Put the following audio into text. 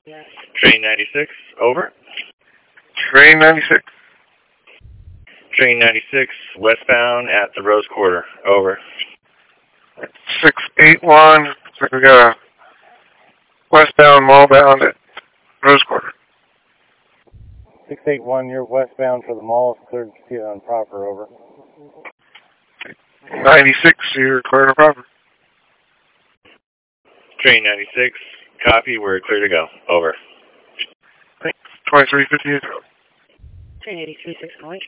Train 96, over. Train 96. Train 96, westbound at the Rose Quarter, over. 681, we got a westbound mall bound at Rose Quarter. 681, you're westbound for the mall, cleared to proceed on proper, over. 96, you're clear to proper. Train 96, copy, we're clear to go, over. Thanks. 2358. Train 83, 6 going.